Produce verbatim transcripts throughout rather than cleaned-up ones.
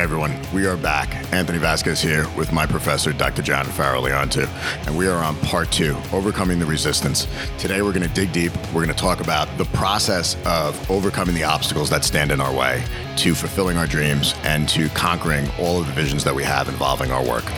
everyone, we are back. Anthony Vasquez here with my professor, Doctor John Farrell-Leontu, and we are on part two, Overcoming the Resistance. Today we're going to dig deep. We're going to talk about the process of overcoming the obstacles that stand in our way to fulfilling our dreams and to conquering all of the visions that we have involving our work.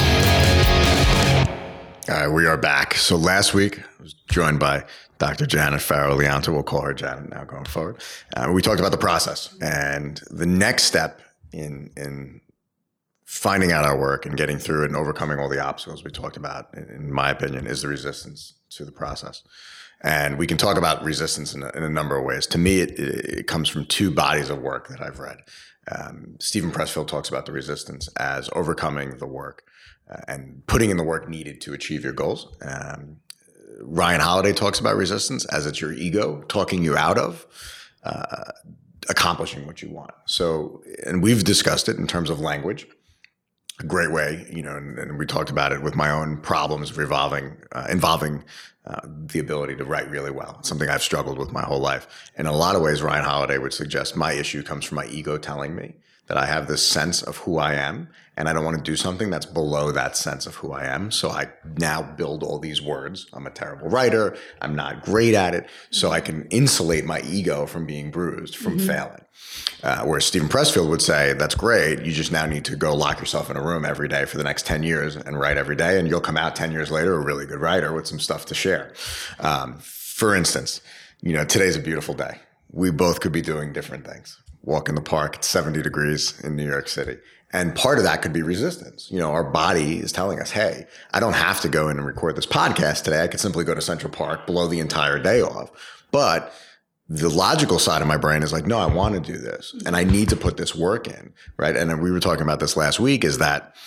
All right, we are back. So last week I was joined by Doctor Janet Farrell-Leontu. We'll call her Janet now going forward. Uh, we talked about the process and the next step in in finding out our work and getting through it and overcoming all the obstacles we talked about, in, in my opinion, is the resistance to the process. And we can talk about resistance in a, in a number of ways. To me, it, it comes from two bodies of work that I've read. Um, Steven Pressfield talks about the resistance as overcoming the work uh, and putting in the work needed to achieve your goals. Um, Ryan Holiday talks about resistance as it's your ego talking you out of uh, accomplishing what you want. So, and we've discussed it in terms of language, a great way, you know, and, and we talked about it with my own problems revolving, uh, involving uh, the ability to write really well. It's something I've struggled with my whole life. In a lot of ways, Ryan Holiday would suggest my issue comes from my ego telling me that I have this sense of who I am, and I don't want to do something that's below that sense of who I am. So I now build all these words. I'm a terrible writer. I'm not great at it. So I can insulate my ego from being bruised, from mm-hmm. failing. Uh, whereas Steven Pressfield would say, that's great. You just now need to go lock yourself in a room every day for the next ten years and write every day. And you'll come out ten years later a really good writer with some stuff to share. Um, for instance, you know, today's a beautiful day. We both could be doing different things. Walk in the park, it's seventy degrees in New York City. And part of that could be resistance. You know, our body is telling us, hey, I don't have to go in and record this podcast today. I could simply go to Central Park, blow the entire day off. But the logical side of my brain is like, no, I want to do this. And I need to put this work in, right? And we were talking about this last week, is that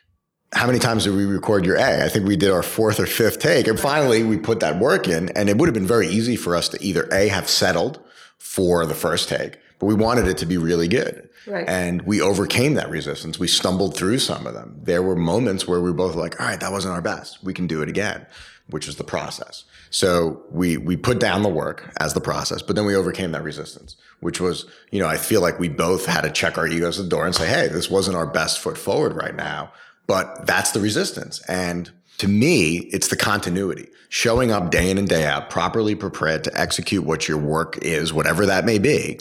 how many times did we record your A? I think we did our fourth or fifth take. And finally, we put that work in. And it would have been very easy for us to either A, have settled for the first take, but we wanted it to be really good. Right. And we overcame that resistance. We stumbled through some of them. There were moments where we were both like, all right, that wasn't our best. We can do it again, which is the process. So we we put down the work as the process, but then we overcame that resistance, which was, you know, I feel like we both had to check our egos at the door and say, hey, this wasn't our best foot forward right now, but that's the resistance. And to me, it's the continuity, showing up day in and day out, properly prepared to execute what your work is, whatever that may be.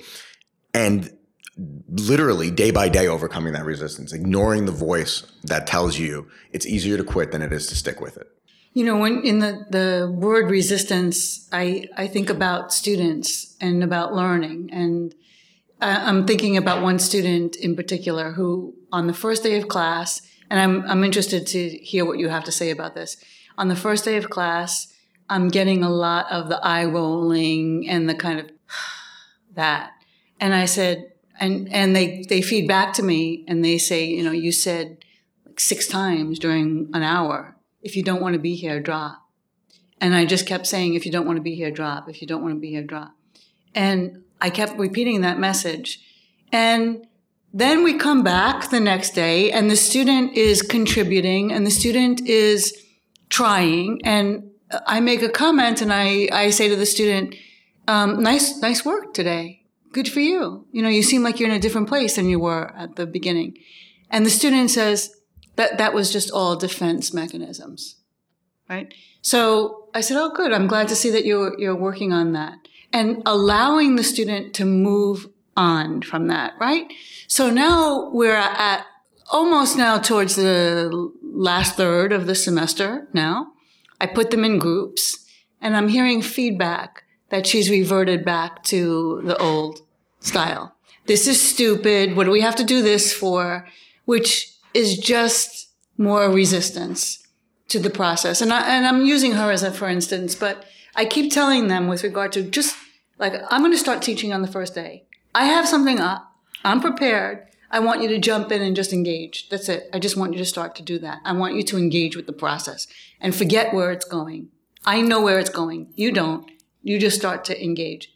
And literally day by day overcoming that resistance, ignoring the voice that tells you it's easier to quit than it is to stick with it. You know, when in the, the word resistance, I, I think about students and about learning. And I'm thinking about one student in particular who on the first day of class, and I'm I'm interested to hear what you have to say about this. On the first day of class, I'm getting a lot of the eye rolling and the kind of that. And I said, and, and they, they feed back to me and they say, you know, you said like six times during an hour, if you don't want to be here, drop. And I just kept saying, if you don't want to be here, drop. If you don't want to be here, drop. And I kept repeating that message. And then we come back the next day and the student is contributing and the student is trying. And I make a comment and I, I say to the student, um, nice, nice work today. Good for you. You know, you seem like you're in a different place than you were at the beginning. And the student says that that was just all defense mechanisms, right? So I said, oh, good. I'm glad to see that you're, you're working on that and allowing the student to move on from that, right? So now we're at almost now towards the last third of the semester now. I put them in groups and I'm hearing feedback that she's reverted back to the old style. This is stupid. What do we have to do this for? Which is just more resistance to the process. And, I, and I'm using her as a for instance, but I keep telling them with regard to just like, I'm going to start teaching on the first day. I have something up. I'm prepared. I want you to jump in and just engage. That's it. I just want you to start to do that. I want you to engage with the process and forget where it's going. I know where it's going. You don't. You just start to engage.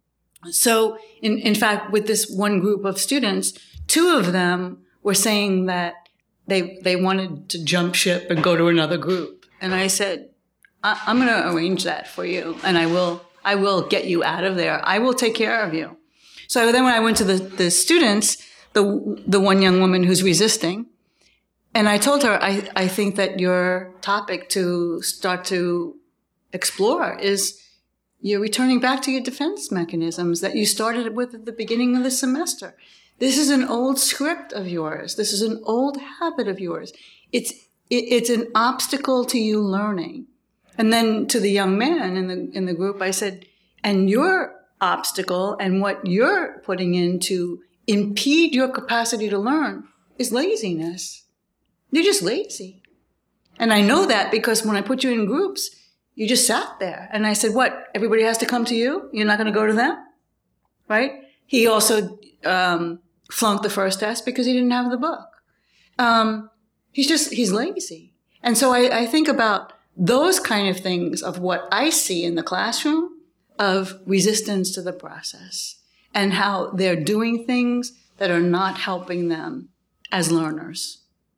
So in, in fact, with this one group of students, two of them were saying that they, they wanted to jump ship and go to another group. And I said, I, I'm going to arrange that for you. And I will, I will get you out of there. I will take care of you. So then when I went to the, the students, the the one young woman who's resisting. And I told her, I, I think that your topic to start to explore is you're returning back to your defense mechanisms that you started with at the beginning of the semester. This is an old script of yours. This is an old habit of yours. It's it, it's an obstacle to you learning. And then to the young man in the in the group, I said, and your obstacle and what you're putting in to impede your capacity to learn is laziness. You're just lazy. And I know that because when I put you in groups, you just sat there. And I said, what, everybody has to come to you? You're not going to go to them? Right? He also um, flunked the first test because he didn't have the book. Um, he's just, he's lazy. And so I, I think about those kind of things of what I see in the classroom of resistance to the process and how they're doing things that are not helping them as learners.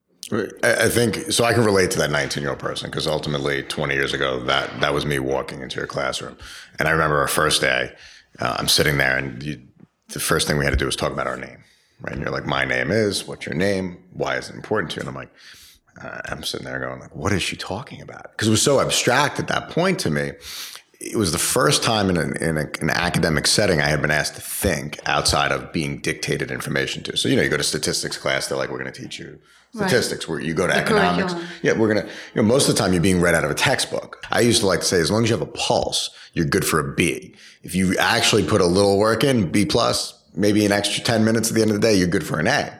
I think, so I can relate to that nineteen-year-old person because ultimately twenty years ago, that, that was me walking into your classroom. And I remember our first day, uh, I'm sitting there and you, the first thing we had to do was talk about our name, right? And you're like, my name is, what's your name? Why is it important to you? And I'm like, uh, I'm sitting there going like, what is she talking about? Because it was so abstract at that point to me. It was the first time in, an, in a, an academic setting I had been asked to think outside of being dictated information to. So, you know, you go to statistics class, they're like, we're going to teach you statistics. Right. Where you go to the economics. Curriculum. Yeah, we're going to, you know, most of the time you're being read out of a textbook. I used to like to say, as long as you have a pulse, you're good for a B. If you actually put a little work in, B plus, maybe an extra ten minutes at the end of the day, you're good for an A.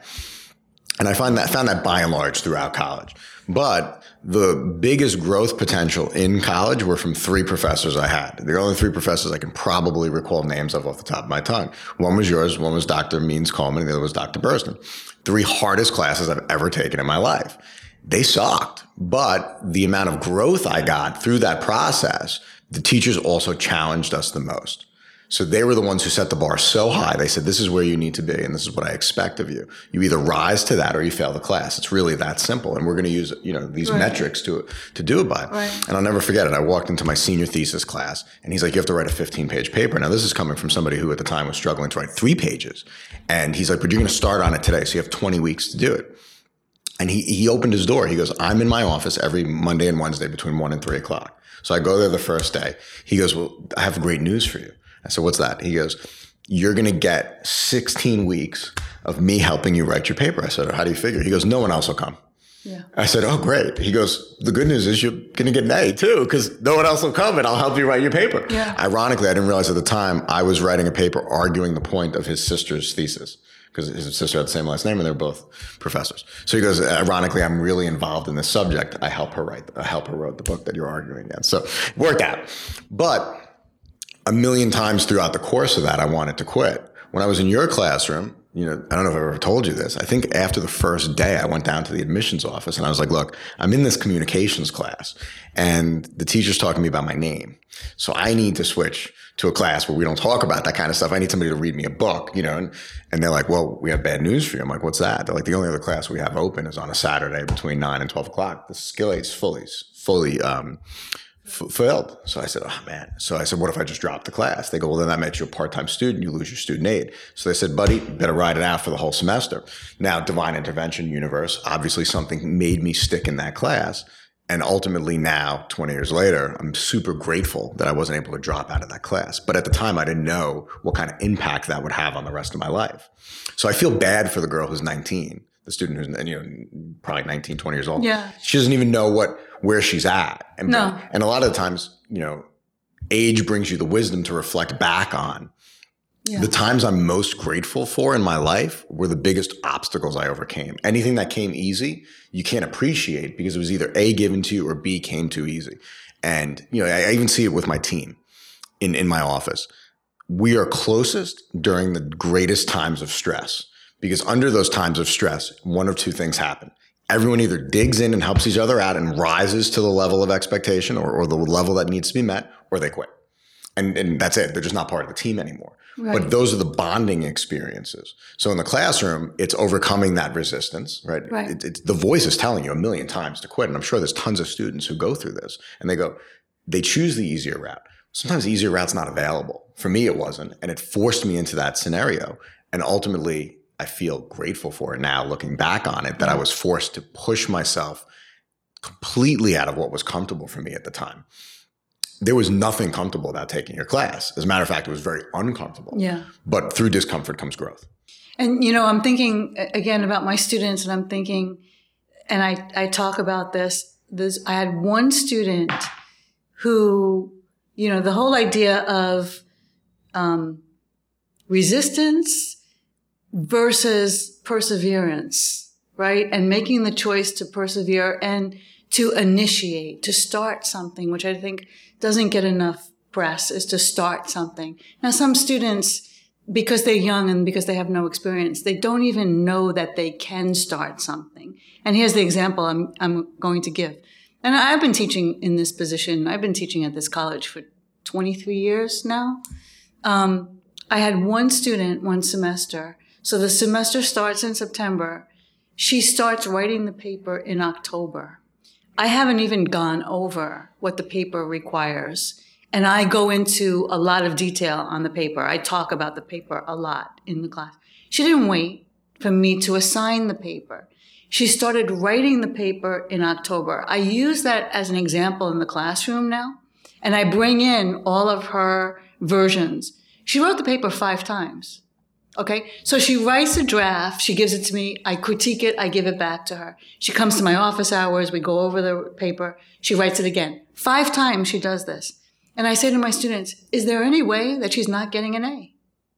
And I find that, found that by and large throughout college. But the biggest growth potential in college were from three professors I had. The only three professors I can probably recall names of off the top of my tongue. One was yours, one was Doctor Means Coleman, and the other was Doctor Burston. Three hardest classes I've ever taken in my life. They sucked, but the amount of growth I got through that process, the teachers also challenged us the most. So they were the ones who set the bar so high. They said, this is where you need to be, and this is what I expect of you. You either rise to that or you fail the class. It's really that simple. And we're going to use, you know, these right. metrics to, to do it by. Right. And I'll never forget it. I walked into my senior thesis class, and he's like, you have to write a fifteen-page paper. Now, this is coming from somebody who at the time was struggling to write three pages. And he's like, but you're going to start on it today, so you have twenty weeks to do it. And he, he opened his door. He goes, I'm in my office every Monday and Wednesday between one and three o'clock. So I go there the first day. He goes, well, I have great news for you. I said, what's that? He goes, you're going to get sixteen weeks of me helping you write your paper. I said, how do you figure? He goes, no one else will come. Yeah. I said, oh, great. He goes, the good news is you're going to get an A too, because no one else will come and I'll help you write your paper. Yeah. Ironically, I didn't realize at the time I was writing a paper arguing the point of his sister's thesis, because his sister had the same last name and they're both professors. So he goes, ironically, I'm really involved in this subject. I help her write, I help her write the book that you're arguing against. So it worked out. But a million times throughout the course of that, I wanted to quit. When I was in your classroom, you know, I don't know if I've ever told you this. I think after the first day, I went down to the admissions office and I was like, look, I'm in this communications class and the teacher's talking to me about my name. So I need to switch to a class where we don't talk about that kind of stuff. I need somebody to read me a book, you know, and, and they're like, well, we have bad news for you. I'm like, what's that? They're like, the only other class we have open is on a Saturday between nine and twelve o'clock. The skill eight's fully, fully, um, fulfilled. So I said, oh man. So I said, what if I just drop the class? They go, well, then that makes you a part-time student. You lose your student aid. So they said, buddy, you better ride it out for the whole semester. Now, divine intervention universe, obviously something made me stick in that class. And ultimately now, twenty years later, I'm super grateful that I wasn't able to drop out of that class. But at the time, I didn't know what kind of impact that would have on the rest of my life. So I feel bad for the girl who's nineteen. The student who's, you know, probably nineteen, twenty years old. Yeah. She doesn't even know what, where she's at. And, no. and a lot of the times, you know, age brings you the wisdom to reflect back on. Yeah. The times I'm most grateful for in my life were the biggest obstacles I overcame. Anything that came easy, you can't appreciate because it was either A, given to you, or B, came too easy. And, you know, I, I even see it with my team in, in my office. We are closest during the greatest times of stress. Because under those times of stress, one of two things happen. Everyone either digs in and helps each other out and rises to the level of expectation or, or the level that needs to be met, or they quit. And, and that's it. They're just not part of the team anymore. Right. But those are the bonding experiences. So in the classroom, it's overcoming that resistance, right? right. It, it's, the voice is telling you a million times to quit. And I'm sure there's tons of students who go through this and they go, they choose the easier route. Sometimes the easier route's not available. For me, it wasn't. And it forced me into that scenario. And ultimately, I feel grateful for it now, looking back on it, that I was forced to push myself completely out of what was comfortable for me at the time. There was nothing comfortable about taking your class. As a matter of fact, it was very uncomfortable. Yeah. But through discomfort comes growth. And, you know, I'm thinking again about my students, and I'm thinking, and I, I talk about this, this, I had one student who, you know, the whole idea of um, resistance versus perseverance, right? And making the choice to persevere and to initiate, to start something, which I think doesn't get enough press, is to start something. Now, some students, because they're young and because they have no experience, they don't even know that they can start something. And here's the example I'm, I'm going to give. And I've been teaching in this position. I've been teaching at this college for twenty-three years now. Um, I had one student one semester. So the semester starts in September. She starts writing the paper in October. I haven't even gone over what the paper requires. And I go into a lot of detail on the paper. I talk about the paper a lot in the class. She didn't wait for me to assign the paper. She started writing the paper in October. I use that as an example in the classroom now, and I bring in all of her versions. She wrote the paper five times. Okay, so she writes a draft, she gives it to me, I critique it, I give it back to her. She comes to my office hours, we go over the paper, she writes it again. Five times she does this. And I say to my students, is there any way that she's not getting an A?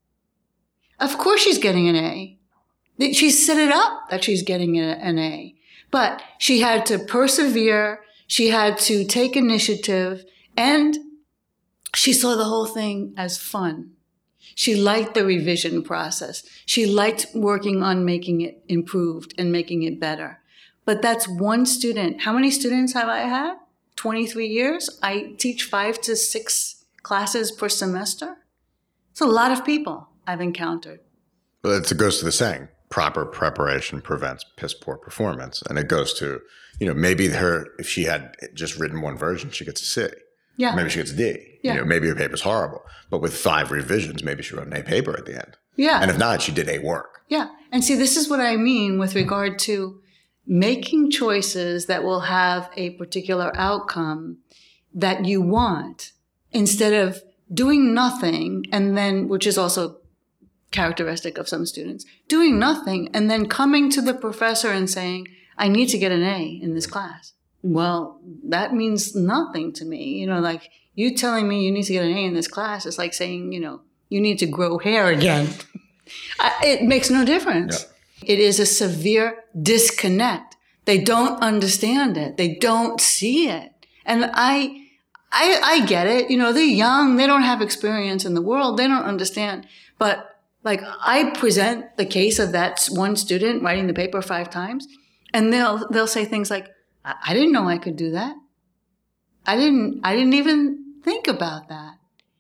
Of course she's getting an A. She set it up that she's getting an A. But she had to persevere, she had to take initiative, and she saw the whole thing as fun. She liked the revision process. She liked working on making it improved and making it better. But that's one student. How many students have I had? twenty-three years. I teach five to six classes per semester. It's a lot of people I've encountered. Well, it goes to the saying, proper preparation prevents piss poor performance. And it goes to, you know, maybe her, if she had just written one version, she gets a C. Yeah. Maybe she gets a D. Yeah. You know, maybe her paper's horrible. But with five revisions, maybe she wrote an A paper at the end. Yeah. And if not, she did A work. Yeah. And see, this is what I mean with regard to making choices that will have a particular outcome that you want, instead of doing nothing and then, which is also characteristic of some students, doing nothing and then coming to the professor and saying, I need to get an A in this class. Well, that means nothing to me. You know, like you telling me you need to get an A in this class is like saying, you know, you need to grow hair again. It makes no difference. Yeah. It is a severe disconnect. They don't understand it. They don't see it. And I, I, I get it. You know, they're young. They don't have experience in the world. They don't understand. But like I present the case of that one student writing the paper five times, and they'll, they'll say things like, I didn't know I could do that. I didn't, I didn't even think about that.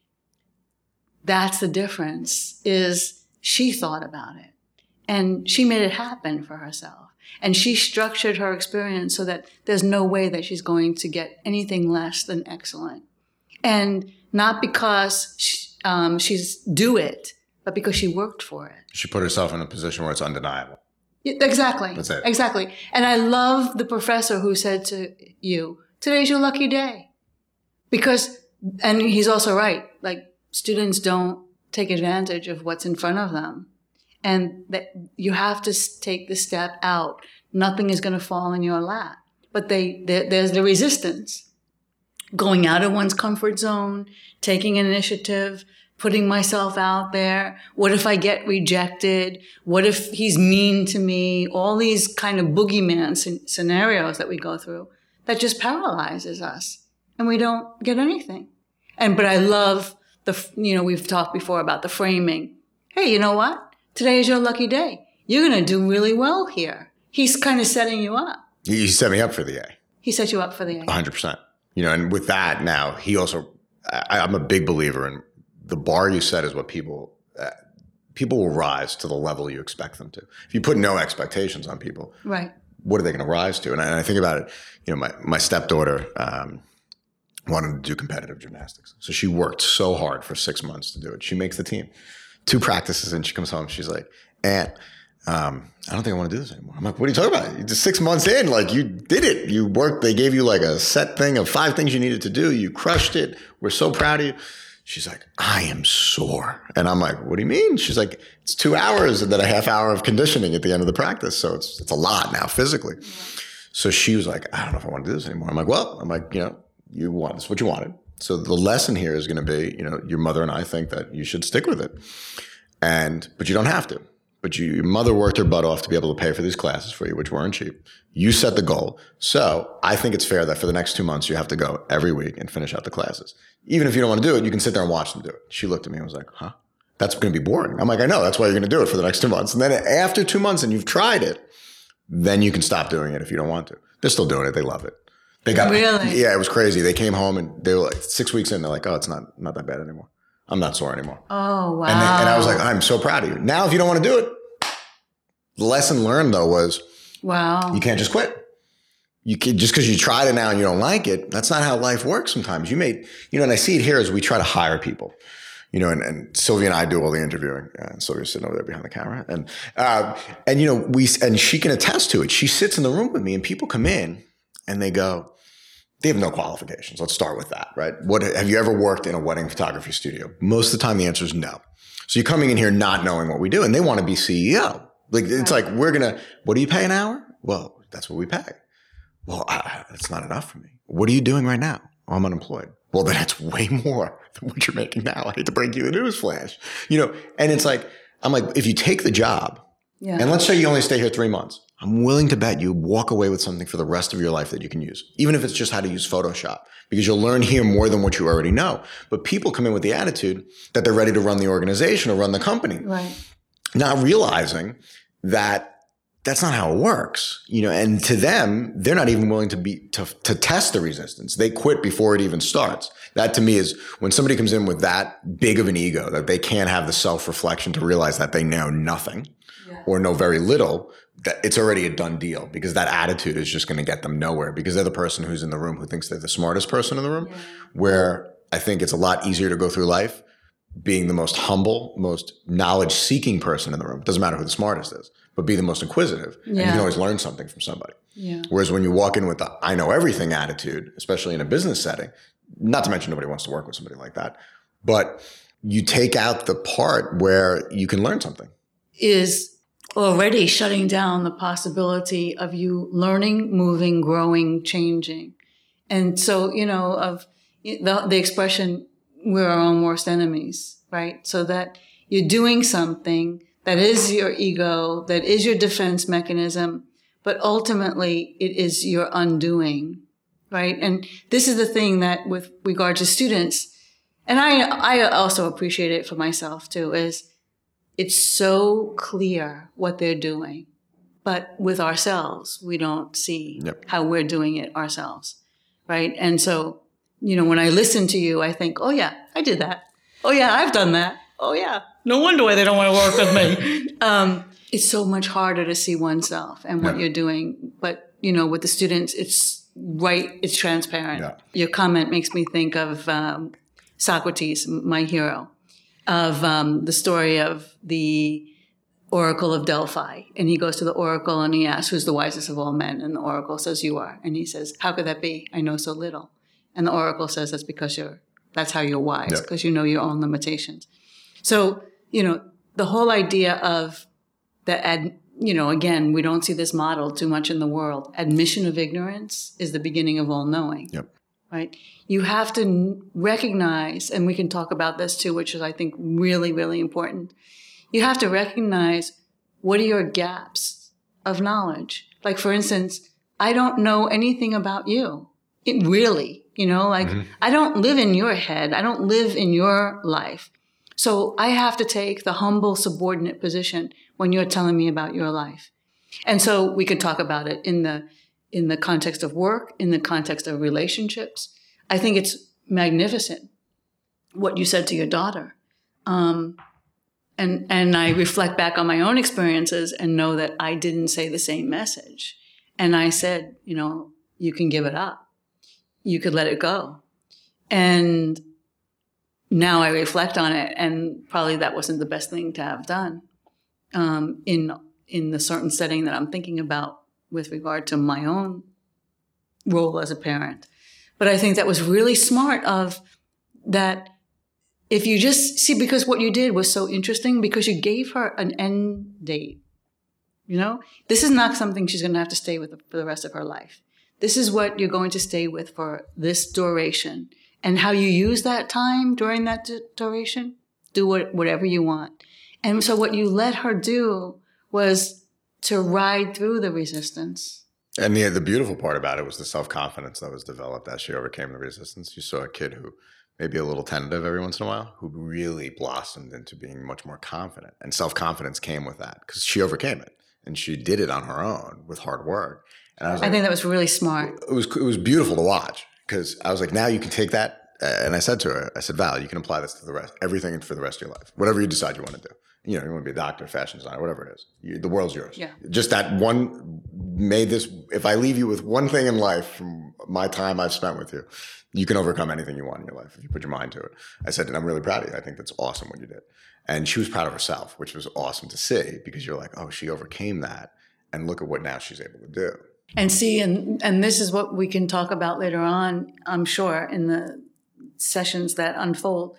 That's the difference, is she thought about it and she made it happen for herself. And she structured her experience so that there's no way that she's going to get anything less than excellent. And not because she, um, she's do it, but because she worked for it. She put herself in a position where it's undeniable. Exactly. That's it. Exactly. And I love the professor who said to you, today's your lucky day. Because, and he's also right, like students don't take advantage of what's in front of them. And that you have to take the step out. Nothing is going to fall in your lap. But they, they there's the resistance. Going out of one's comfort zone, taking initiative, putting myself out there. What if I get rejected? What if he's mean to me? All these kind of boogeyman scenarios that we go through that just paralyzes us, and we don't get anything. And, but I love the, you know, we've talked before about the framing. Hey, you know what? Today is your lucky day. You're going to do really well here. He's kind of setting you up. He set me up for the A. He set you up for the A. one hundred percent. You know, and with that now, he also, I, I'm a big believer in the bar you set is what people, uh, people will rise to the level you expect them to. If you put no expectations on people, right, what are they going to rise to? And I, and I think about it, you know, my, my stepdaughter um, wanted to do competitive gymnastics. So she worked so hard for six months to do it. She makes the team. Two practices and she comes home. She's like, Aunt, um, I don't think I want to do this anymore. I'm like, what are you talking about? You're just six months in, like you did it. You worked, they gave you like a set thing of five things you needed to do. You crushed it. We're so proud of you. She's like, I am sore. And I'm like, what do you mean? She's like, it's two hours and then a half hour of conditioning at the end of the practice. So it's it's a lot now physically. Yeah. So she was like, I don't know if I want to do this anymore. I'm like, well, I'm like, you know, you want this, what you wanted. So the lesson here is going to be, you know, your mother and I think that you should stick with it. And, but you don't have to. But you, your mother worked her butt off to be able to pay for these classes for you, which weren't cheap. You set the goal. So I think it's fair that for the next two months, you have to go every week and finish out the classes. Even if you don't want to do it, you can sit there and watch them do it. She looked at me and was like, huh? That's going to be boring. I'm like, I know. That's why you're going to do it for the next two months. And then after two months and you've tried it, then you can stop doing it if you don't want to. They're still doing it. They love it. They got, really? Yeah, it was crazy. They came home and they were like six weeks in. They're like, oh, it's not, not that bad anymore. I'm not sore anymore. Oh, wow. And, they, and I was like, I'm so proud of you. Now, if you don't want to do it, the lesson learned, though, was wow. You can't just quit. You can, just because you tried it now and you don't like it, that's not how life works sometimes. You may, you know, and I see it here as we try to hire people, you know, and, and Sylvia and I do all the interviewing. And Sylvia's sitting over there behind the camera. And, uh, and, you know, we, and she can attest to it. She sits in the room with me and people come in and they go, they have no qualifications. Let's start with that, right? What, have you ever worked in a wedding photography studio? Most of the time, the answer is no. So you're coming in here not knowing what we do and they want to be C E O. Like, it's like, we're going to, what do you pay an hour? Well, that's what we pay. Well, I, that's not enough for me. What are you doing right now? Oh, I'm unemployed. Well, then that's way more than what you're making now. I hate to break you the news flash, you know? And it's like, I'm like, if you take the job yeah. and let's say you only stay here three months, I'm willing to bet you walk away with something for the rest of your life that you can use, even if it's just how to use Photoshop, because you'll learn here more than what you already know. But people come in with the attitude that they're ready to run the organization or run the company. Right. Not realizing that that's not how it works, you know, and to them, they're not even willing to be, to, to test the resistance. They quit before it even starts. That to me is when somebody comes in with that big of an ego that they can't have the self-reflection to realize that they know nothing yeah. or know very little, that it's already a done deal because that attitude is just going to get them nowhere because they're the person who's in the room who thinks they're the smartest person in the room, yeah. where I think it's a lot easier to go through life being the most humble, most knowledge-seeking person in the room. It doesn't matter who the smartest is, but be the most inquisitive. Yeah. And you can always learn something from somebody. Yeah. Whereas when you walk in with the I know everything attitude, especially in a business setting, not to mention nobody wants to work with somebody like that, but you take out the part where you can learn something. Is already shutting down the possibility of you learning, moving, growing, changing. And so, you know, of the, the expression, we're our own worst enemies, right? So that you're doing something that is your ego, that is your defense mechanism, but ultimately it is your undoing, right? And this is the thing that with regard to students, and I, I also appreciate it for myself too, is it's so clear what they're doing, but with ourselves, we don't see yep. how we're doing it ourselves, right? And so, you know, when I listen to you, I think, oh yeah, I did that. Oh yeah, I've done that. Oh yeah, no wonder why they don't want to work with me. um, it's so much harder to see oneself and what yeah. you're doing. But, you know, with the students, it's right, it's transparent. Yeah. Your comment makes me think of um, Socrates, my hero, of um, the story of the Oracle of Delphi. And he goes to the Oracle and he asks, who's the wisest of all men? And the Oracle says, you are. And he says, how could that be? I know so little. And the Oracle says, that's because you're, that's how you're wise, because yeah. you know your own limitations. So, you know, the whole idea of the, ad, you know, again, we don't see this model too much in the world. Admission of ignorance is the beginning of all knowing, yep. right? You have to recognize, and we can talk about this too, which is, I think, really, really important. You have to recognize what are your gaps of knowledge. Like, for instance, I don't know anything about you. It really, you know, like mm-hmm. I don't live in your head. I don't live in your life. So I have to take the humble subordinate position when you're telling me about your life. And so we could talk about it in the in the context of work, in the context of relationships. I think it's magnificent what you said to your daughter. Um, and and I reflect back on my own experiences and know that I didn't say the same message. And I said, you know, you can give it up. You could let it go. And now I reflect on it, and probably that wasn't the best thing to have done um, in in the certain setting that I'm thinking about with regard to my own role as a parent. But I think that was really smart of that. If you just see, because what you did was so interesting, because you gave her an end date. You know, this is not something she's going to have to stay with for the rest of her life. This is what you're going to stay with for this duration. And how you use that time during that d- duration, do what, whatever you want. And so what you let her do was to ride through the resistance. And the, the beautiful part about it was the self-confidence that was developed as she overcame the resistance. You saw a kid who maybe a little tentative every once in a while, who really blossomed into being much more confident. And self-confidence came with that because she overcame it. And she did it on her own with hard work. And I was I like, think that was really smart. It was it was beautiful to watch because I was like, now you can take that. Uh, and I said to her, I said, Val, you can apply this to the rest, everything for the rest of your life, whatever you decide you want to do. You know, you want to be a doctor, fashion designer, whatever it is. You, the world's yours. Yeah. Just that one made this. If I leave you with one thing in life from my time I've spent with you, you can overcome anything you want in your life if you put your mind to it. I said, and I'm really proud of you. I think that's awesome what you did. And she was proud of herself, which was awesome to see because you're like, oh, she overcame that. And look at what now she's able to do. And see, and, and this is what we can talk about later on, I'm sure, in the sessions that unfold.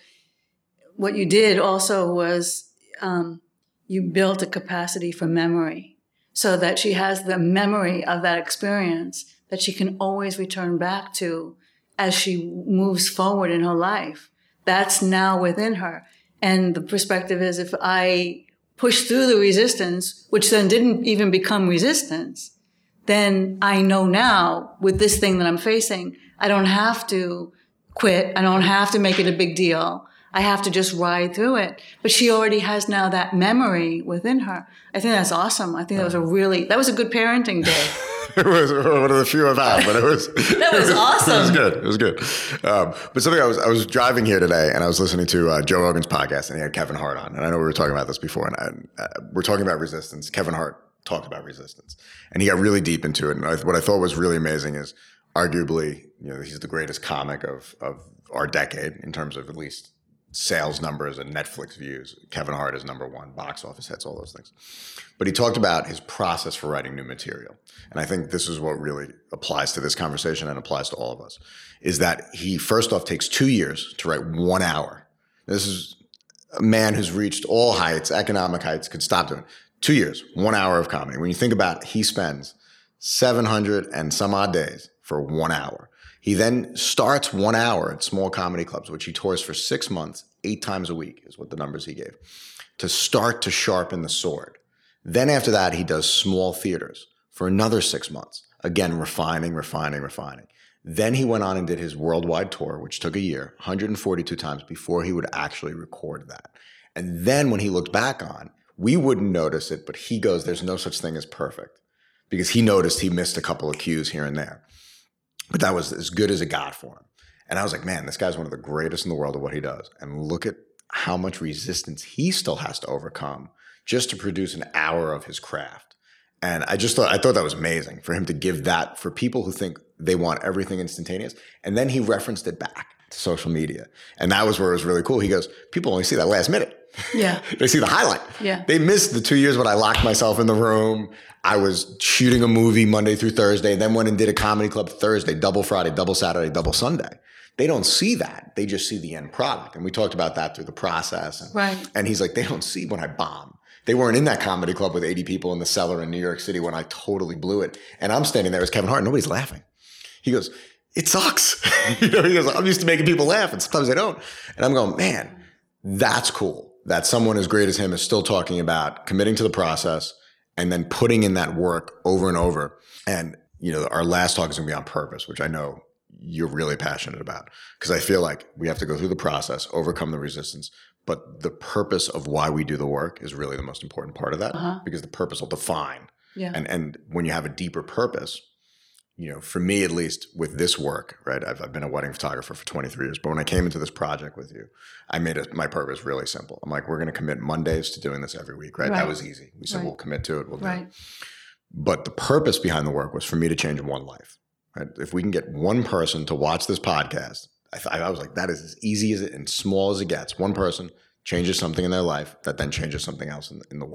What you did also was um, you built a capacity for memory so that she has the memory of that experience that she can always return back to as she moves forward in her life. That's now within her. And the perspective is, if I push through the resistance, which then didn't even become resistance, then I know now with this thing that I'm facing, I don't have to quit. I don't have to make it a big deal. I have to just ride through it. But she already has now that memory within her. I think that's awesome. I think that was a really, that was a good parenting day. It was one of the few I've had, but it was that was awesome. It was good. It was good. Um, but something I was I was driving here today, and I was listening to uh, Joe Rogan's podcast, and he had Kevin Hart on, and I know we were talking about this before, and I, uh, we're talking about resistance. Kevin Hart talked about resistance, and he got really deep into it. And I, what I thought was really amazing is, arguably, you know, he's the greatest comic of of our decade in terms of at least sales numbers and Netflix views. Kevin Hart is number one, box office hits, all those things. But he talked about his process for writing new material. And I think this is what really applies to this conversation and applies to all of us, is that he first off takes two years to write one hour. This is a man who's reached all heights, economic heights, could stop doing it. Two years, one hour of comedy. When you think about it, he spends seven hundred and some odd days for one hour. He then starts one hour at small comedy clubs, which he tours for six months, eight times a week is what the numbers he gave, to start to sharpen the sword. Then after that, he does small theaters for another six months. Again, refining, refining, refining. Then he went on and did his worldwide tour, which took a year, one hundred forty-two times before he would actually record that. And then when he looked back on, we wouldn't notice it, but he goes, there's no such thing as perfect, because he noticed he missed a couple of cues here and there. But that was as good as it got for him. And I was like, man, this guy's one of the greatest in the world at what he does. And look at how much resistance he still has to overcome just to produce an hour of his craft. And I just thought, I thought that was amazing for him to give that for people who think they want everything instantaneous. And then he referenced it back to social media. And that was where it was really cool. He goes, people only see that last minute. Yeah. They see the highlight. Yeah. They missed the two years when I locked myself in the room. I was shooting a movie Monday through Thursday, then went and did a comedy club Thursday, double Friday, double Saturday, double Sunday. They don't see that. They just see the end product. And we talked about that through the process. And, right. And he's like, they don't see when I bomb. They weren't in that comedy club with eighty people in the cellar in New York City when I totally blew it. And I'm standing there as Kevin Hart. Nobody's laughing. He goes, it sucks. you know, he goes, I'm used to making people laugh, and sometimes they don't. And I'm going, man, that's cool that someone as great as him is still talking about committing to the process and then putting in that work over and over. And, you know, our last talk is going to be on purpose, which I know you're really passionate about, because I feel like we have to go through the process, overcome the resistance, but the purpose of why we do the work is really the most important part of that, uh-huh. because the purpose will define. Yeah. And, and when you have a deeper purpose, you know, for me, at least with this work, right? I've, I've been a wedding photographer for twenty-three years, but when I came into this project with you, I made it, my purpose really simple. I'm like, we're going to commit Mondays to doing this every week, right? right. That was easy. We said, right. we'll commit to it. We'll do right. it. But the purpose behind the work was for me to change one life, right? If we can get one person to watch this podcast, I, th- I was like, that is as easy as it and small as it gets. One person changes something in their life that then changes something else in, in the world.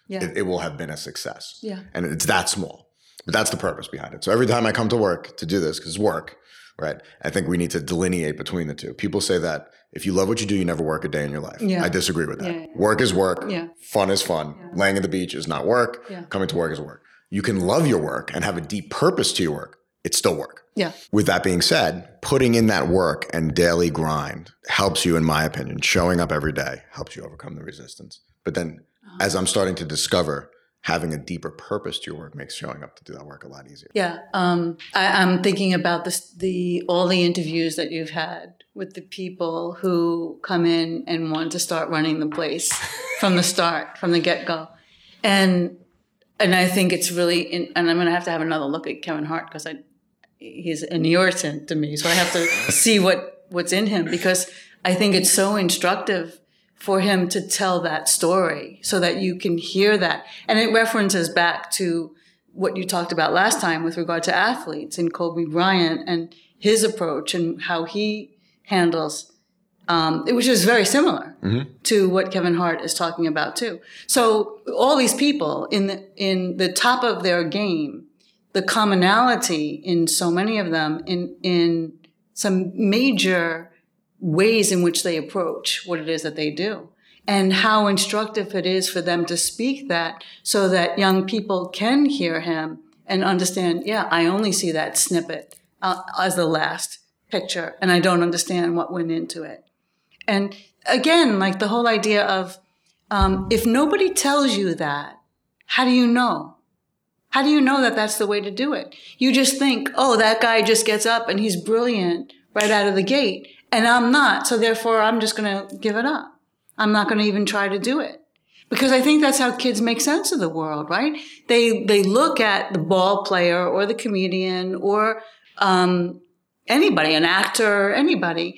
Yeah. it, it will have been a success. Yeah. And it's that small. But that's the purpose behind it. So every time I come to work to do this, because it's work, right? I think we need to delineate between the two. People say that if you love what you do, you never work a day in your life. Yeah. I disagree with that. Yeah, yeah. Work is work. Yeah. Fun is fun. Yeah. Laying at the beach is not work. Yeah. Coming to work is work. You can love your work and have a deep purpose to your work. It's still work. Yeah. With that being said, putting in that work and daily grind helps you, in my opinion, showing up every day helps you overcome the resistance. But then uh-huh. as I'm starting to discover, having a deeper purpose to your work makes showing up to do that work a lot easier. Yeah. Um, I, I'm thinking about this, the all the interviews that you've had with the people who come in and want to start running the place from the start, from the get-go. And and I think it's really, in, and I'm going to have to have another look at Kevin Hart because I he's an irritant to me. So I have to see what, what's in him, because I think it's so instructive for him to tell that story so that you can hear that. And it references back to what you talked about last time with regard to athletes and Kobe Bryant and his approach and how he handles, um, which is very similar mm-hmm. to what Kevin Hart is talking about too. So all these people in the, in the top of their game, the commonality in so many of them in, in some major ways in which they approach what it is that they do, and how instructive it is for them to speak that so that young people can hear him and understand, yeah, I only see that snippet uh, as the last picture, and I don't understand what went into it. And again, like the whole idea of, um, if nobody tells you that, how do you know? How do you know that that's the way to do it? You just think, oh, that guy just gets up and he's brilliant right out of the gate, and I'm not, so therefore I'm just going to give it up. I'm not going to even try to do it. Because I think that's how kids make sense of the world, right? They they look at the ball player or the comedian or um, anybody, an actor, anybody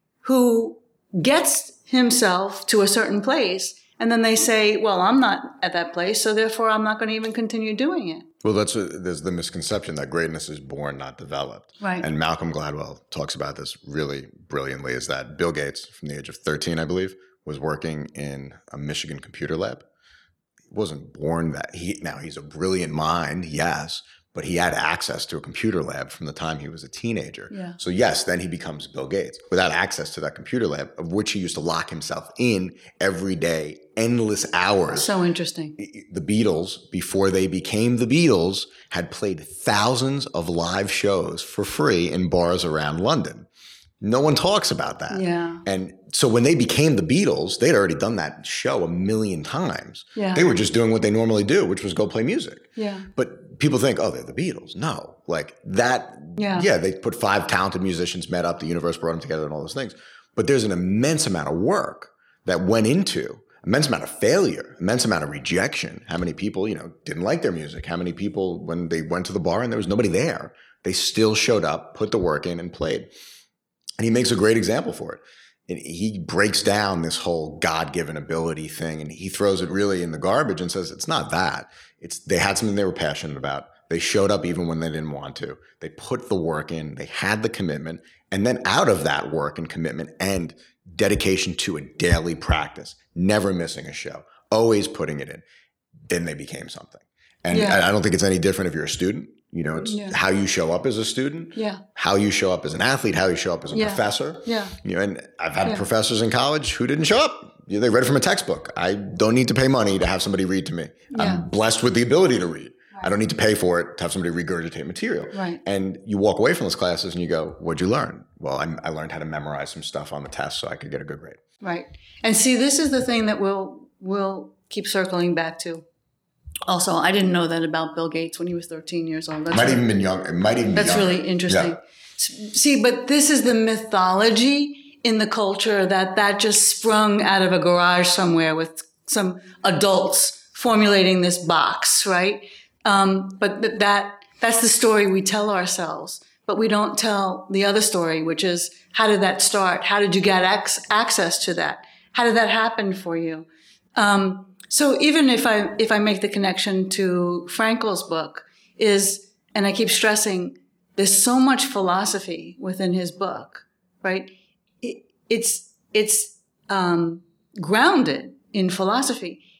who gets himself to a certain place, and then they say, well, I'm not at that place, so therefore I'm not going to even continue doing it. Well, that's a, there's the misconception that greatness is born, not developed. Right. And Malcolm Gladwell talks about this really brilliantly, is that Bill Gates, from the age of thirteen, I believe, was working in a Michigan computer lab. He wasn't born that. He Now, he's a brilliant mind, yes, but he had access to a computer lab from the time he was a teenager. Yeah. So yes, then he becomes Bill Gates without access to that computer lab, of which he used to lock himself in every day, endless hours. So interesting. The Beatles, before they became the Beatles, had played thousands of live shows for free in bars around London. No one talks about that. Yeah. And so when they became the Beatles, they'd already done that show a million times. Yeah. They were just doing what they normally do, which was go play music. Yeah. But people think, oh, they're the Beatles. No. Like that, yeah, yeah they put five talented musicians, met up, the universe brought them together and all those things. But there's an immense amount of work that went into, immense amount of failure, immense amount of rejection. How many people, you know, didn't like their music? How many people, when they went to the bar and there was nobody there, they still showed up, put the work in and played. And he makes a great example for it. And he breaks down this whole God-given ability thing, and he throws it really in the garbage and says, it's not that. It's they had something they were passionate about. They showed up even when they didn't want to. They put the work in. They had the commitment. And then out of that work and commitment and dedication to a daily practice, never missing a show, always putting it in, then they became something. And yeah. I don't think it's any different if you're a student. You know, it's yeah. how you show up as a student, yeah. how you show up as an athlete, how you show up as a yeah. professor. Yeah. You know, and I've had yeah. professors in college who didn't show up. You know, they read it from a textbook. I don't need to pay money to have somebody read to me. Yeah. I'm blessed with the ability to read. Right. I don't need to pay for it to have somebody regurgitate material. Right. And you walk away from those classes and you go, what'd you learn? Well, I, I learned how to memorize some stuff on the test so I could get a good grade. Right. And see, this is the thing that we'll, we'll keep circling back to. Also, I didn't know that about Bill Gates when he was thirteen years old. That's might really, even been young. It might even. That's be really interesting. Yeah. See, but this is the mythology in the culture that that just sprung out of a garage somewhere with some adults formulating this box, right? Um, but th- that that's the story we tell ourselves, but we don't tell the other story, which is how did that start? How did you get ac- access to that? How did that happen for you? Um, So even if I if I make the connection to Frankl's book is, and I keep stressing, there's so much philosophy within his book, right? It, it's it's um, grounded in philosophy.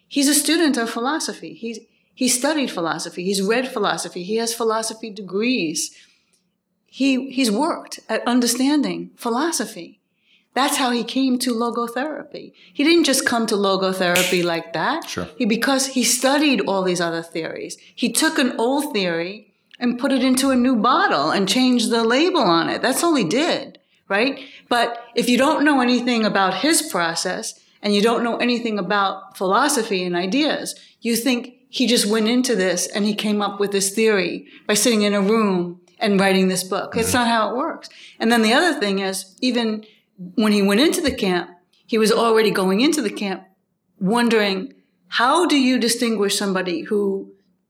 He's a student of philosophy. He's, he studied philosophy. He's read philosophy. He has philosophy degrees. He, he's worked at understanding philosophy. That's how he came to logotherapy. He didn't just come to logotherapy like that. Sure. He, because he studied all these other theories. He took an old theory and put it into a new bottle and changed the label on it. That's all he did, right? But if you don't know anything about his process and you don't know anything about philosophy and ideas, you think he just went into this and he came up with this theory by sitting in a room and writing this book. Mm-hmm. It's not how it works. And then the other thing is, even when he went into the camp, he was already going into the camp wondering, how do you distinguish somebody who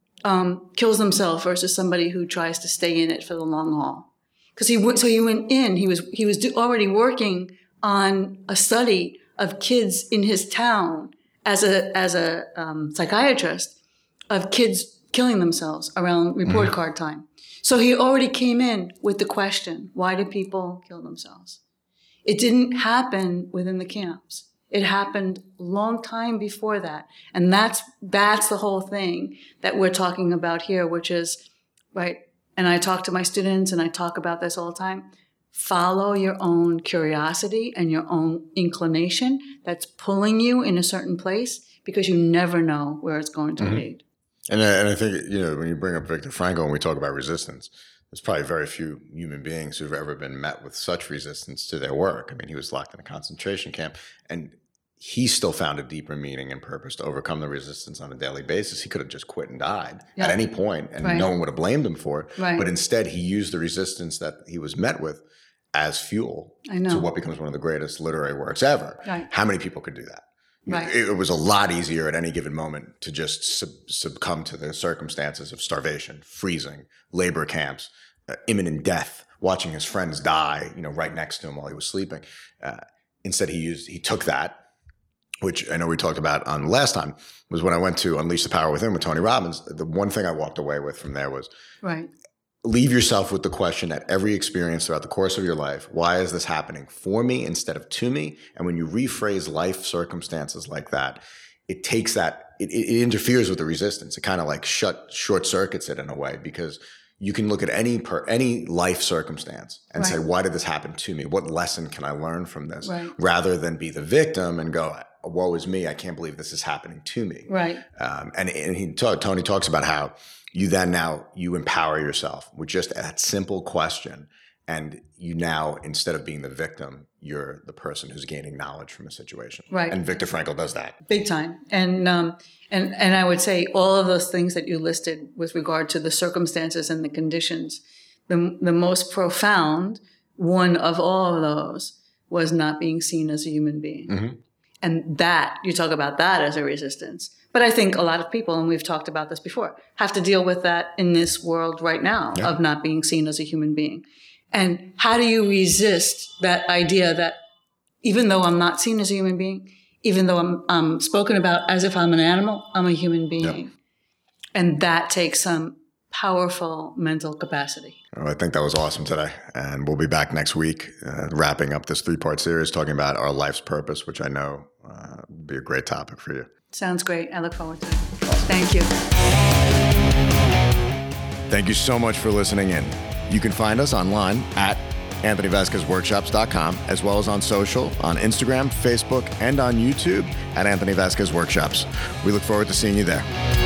um, kills themselves versus somebody who tries to stay in it for the long haul? Because he went, so he went in. He was he was do, already working on a study of kids in his town as a as a um, psychiatrist, of kids killing themselves around report mm-hmm. card time. So he already came in with the question: why do people kill themselves? It didn't happen within the camps. It happened a long time before that. And that's, that's the whole thing that we're talking about here, which is, right, and I talk to my students and I talk about this all the time, follow your own curiosity and your own inclination that's pulling you in a certain place, because you never know where it's going to mm-hmm. lead. And I, and I think, you know, when you bring up Viktor Frankl and we talk about resistance, there's probably very few human beings who've ever been met with such resistance to their work. I mean, he was locked in a concentration camp, and he still found a deeper meaning and purpose to overcome the resistance on a daily basis. He could have just quit and died yeah. at any point, and right. no one would have blamed him for it. Right. But instead, he used the resistance that he was met with as fuel to what becomes one of the greatest literary works ever. Right. How many people could do that? Right. It, it was a lot easier at any given moment to just sub, succumb to the circumstances of starvation, freezing, labor camps, uh, imminent death, watching his friends die, you know, right next to him while he was sleeping. Uh, instead, he used he took that, which I know we talked about on last time, was when I went to Unleash the Power Within with Tony Robbins. The one thing I walked away with from there was, right. leave yourself with the question at every experience throughout the course of your life: why is this happening for me instead of to me? And when you rephrase life circumstances like that, it takes that, it, it interferes with the resistance. It kind of like shut, short circuits it in a way, because you can look at any per, any life circumstance and right. say, why did this happen to me? What lesson can I learn from this? Right. Rather than be the victim and go, woe is me, I can't believe this is happening to me. Right. Um, and and he talk, Tony talks about how you then now, you empower yourself with just that simple question. And you now, instead of being the victim, you're the person who's gaining knowledge from a situation. Right. And Viktor Frankl does that. Big time. And, um, and, and I would say all of those things that you listed with regard to the circumstances and the conditions, the, the most profound one of all of those was not being seen as a human being. Mm-hmm. And that, you talk about that as a resistance. But I think a lot of people, and we've talked about this before, have to deal with that in this world right now yeah. of not being seen as a human being. And how do you resist that idea that even though I'm not seen as a human being, even though I'm, I'm spoken about as if I'm an animal, I'm a human being. Yeah. And that takes some powerful mental capacity. Well, I think that was awesome today. And we'll be back next week, uh, wrapping up this three-part series, talking about our life's purpose, which I know uh, will be a great topic for you. Sounds great. I look forward to it. Awesome. Thank you. Thank you so much for listening in. You can find us online at Anthony Vasquez Workshops dot com, as well as on social, on Instagram, Facebook, and on YouTube at Anthony Vasquez Workshops. We look forward to seeing you there.